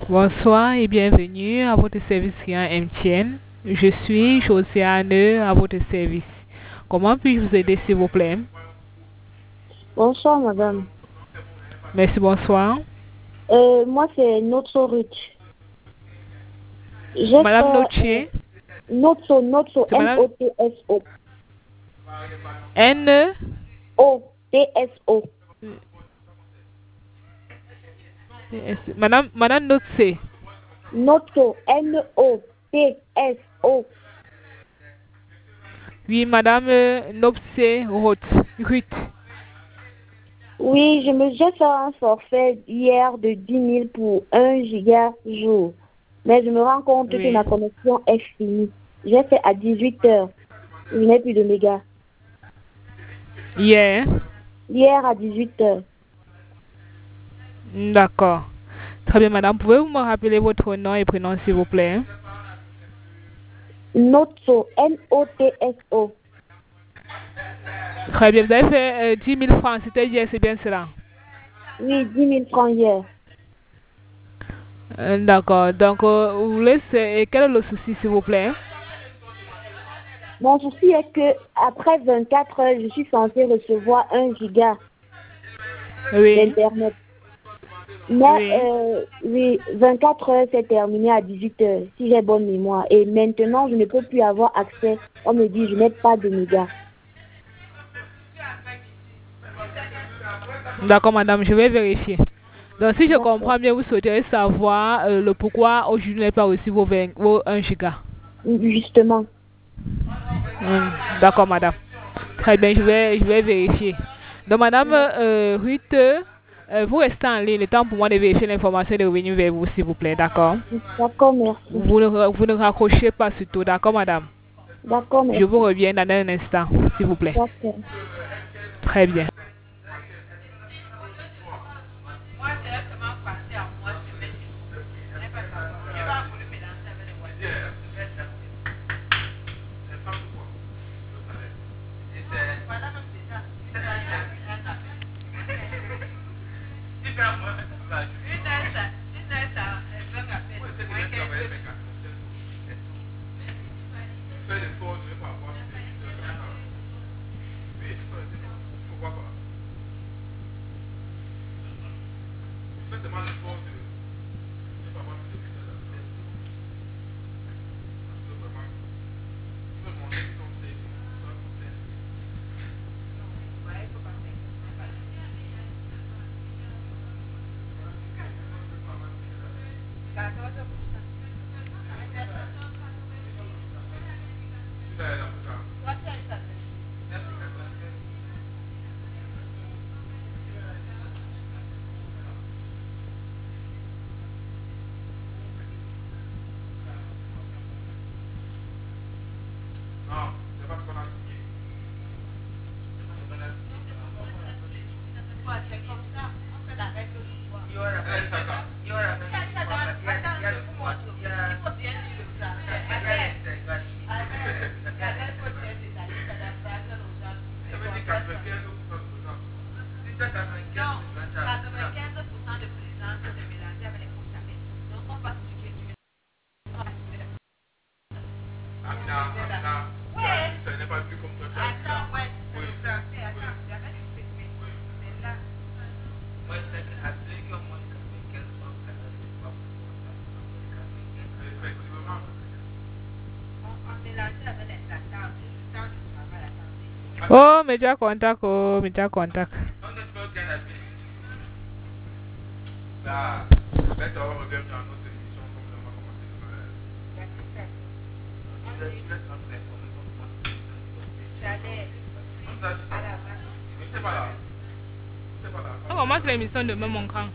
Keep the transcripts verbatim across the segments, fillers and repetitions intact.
Bonsoir et bienvenue à votre service client M T N. Je suis Josiane à votre service. Comment puis-je vous aider, s'il vous plaît? Bonsoir, madame. Merci, bonsoir. Euh, moi, c'est Notso Rich. J'ai Madame fait euh, Notier, Notso, Notso, c'est madame N-O-T-S-O. N. O-T-S-O. Madame, madame Notier. Notso, N-O-T-S-O. Oui, madame euh, Nopsé Roth. Ruth. Oui, je me j'ai fait un forfait hier de dix mille pour un giga jour. Mais je me rends compte que Oui. ma connexion est finie. J'ai fait à dix-huit heures. Je n'ai plus de mégas. Hier. Hier à dix-huit heures. D'accord. Très bien, madame. Pouvez-vous me rappeler votre nom et prénom, s'il vous plaît? Notso, N-O-T-S-O. Très bien. Vous avez fait euh, dix mille francs. C'était hier, c'est bien cela? Oui, dix mille francs hier. Euh, D'accord. Donc, euh, vous voulez, c'est- quel est le souci, s'il vous plaît? Mon souci est que après vingt-quatre heures, je suis censée recevoir un giga Oui. d'internet. Mais Oui. euh, oui, vingt-quatre heures, c'est terminé à dix-huit heures, si j'ai bonne mémoire. Et maintenant, je ne peux plus avoir accès. On me dit, je n'ai pas de mégas. D'accord, madame, je vais vérifier. Donc, si je D'accord. comprends bien, vous souhaiterez savoir euh, le pourquoi aujourd'hui vous n'avez pas reçu vos, vingt vos un giga. Justement. Hum, D'accord, madame. Très bien, je vais, je vais vérifier. Donc, madame euh, Ruth, euh, vous restez en ligne le temps pour moi de vérifier l'information et de revenir vers vous, s'il vous plaît. D'accord? D'accord, merci. Vous ne, ra- vous ne raccrochez pas surtout. D'accord, madame? D'accord, Je vous merci. reviens dans un instant, s'il vous plaît. D'accord. Très bien. Oh, média contact, oh, média contact. On commence l'émission demain, mon grand.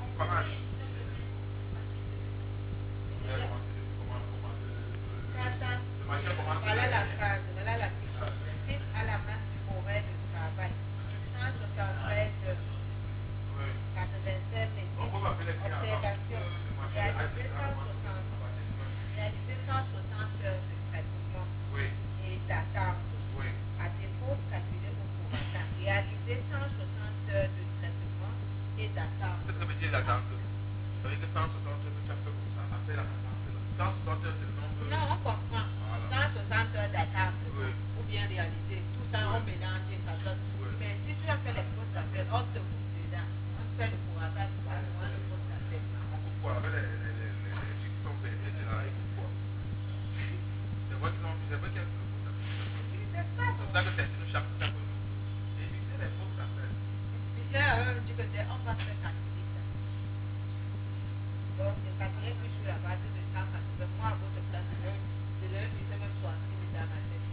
Non, on comprend. cent soixante heures d'attente, ou bien réaliser. Tout ça, on mélange et ça donne. Mais si tu as fait les fausses appels, on te coupe dedans. On fait le pourratage, tu vas voir le fausses appels. On coupe quoi avec les chiffres qui sont payés, c'est là, ils coupent quoi. C'est vrai qu'ils ont fait le fausses appels. Oui, c'est ça. C'est pour ça que c'est sur chaque fois. Éviter les fausses appels. Michel a même dit que c'est on va faire calculer ça. Donc, c'est calculé que je suis à base de cent quatre-vingts. Moi, à votre place, je leur disais même soixante mille dans ma tête.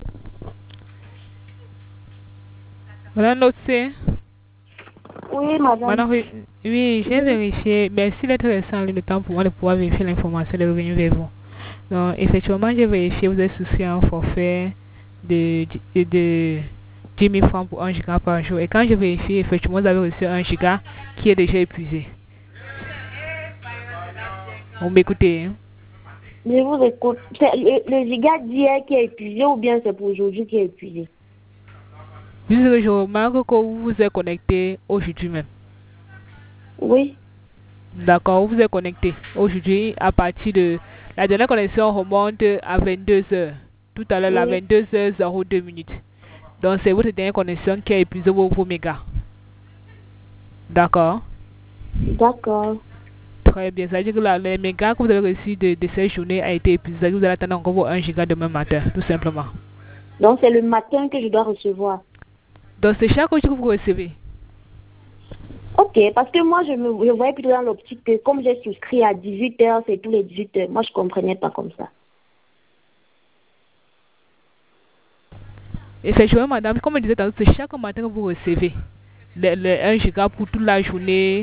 Madame Notse. Oui, madame. Madame, oui, oui j'ai vérifié. Merci d'être resté en ligne de temps pour moi de pouvoir vérifier l'information de revenu vers vous. Donc, effectivement, j'ai vérifié, vous êtes souci un forfait de, de, de dix mille francs pour un giga par jour. Et quand j'ai vérifié, effectivement, vous avez reçu un giga qui est déjà épuisé. Vous m'écoutez, hein? Je vous écoute. C'est le, le giga d'hier qui est épuisé ou bien c'est pour aujourd'hui qui est épuisé? Puisque je remarque que vous vous êtes connecté aujourd'hui même. Oui. D'accord, vous vous êtes connecté aujourd'hui à partir de... La dernière connexion remonte à vingt-deux heures. Tout à l'heure, à Oui. vingt-deux heures zéro deux minutes. Donc, c'est votre dernière connexion qui a épuisé vos, vos mégas. D'accord? D'accord. Très bien. Ça veut dire que la, les mégas que vous avez reçus de, de cette journée a été épuisé. Vous allez attendre encore vos un giga demain matin, tout simplement. Donc, c'est le matin que je dois recevoir. Donc, c'est chaque jour que vous recevez. Ok, parce que moi, je me je voyais plutôt dans l'optique que comme j'ai souscrit à dix-huit heures, c'est tous les dix-huit heures. Moi, je ne comprenais pas comme ça. Effectivement, madame, comme je disais tantôt, c'est chaque matin que vous recevez le, le un giga pour toute la journée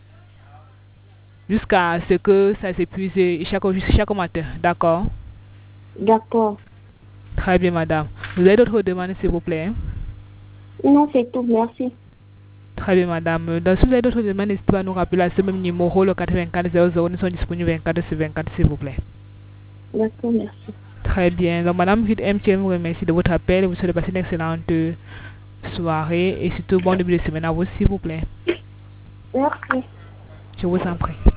jusqu'à ce que ça s'épuise chaque, chaque matin. D'accord? D'accord. Très bien, madame. Vous avez d'autres demandes, s'il vous plaît? Non, c'est tout. Merci. Très bien, madame. Donc, si vous avez d'autres demandes, n'hésitez pas à nous rappeler à ce même numéro, le quatre-vingt-quatre zéro zéro. Nous sommes disponibles vingt-quatre sur vingt-quatre, s'il vous plaît. D'accord, merci. Très bien. Donc, madame M T M vous remercie de votre appel. Vous souhaitez passer une excellente soirée et surtout bon début de semaine à vous, s'il vous plaît. Merci. Je vous en prie.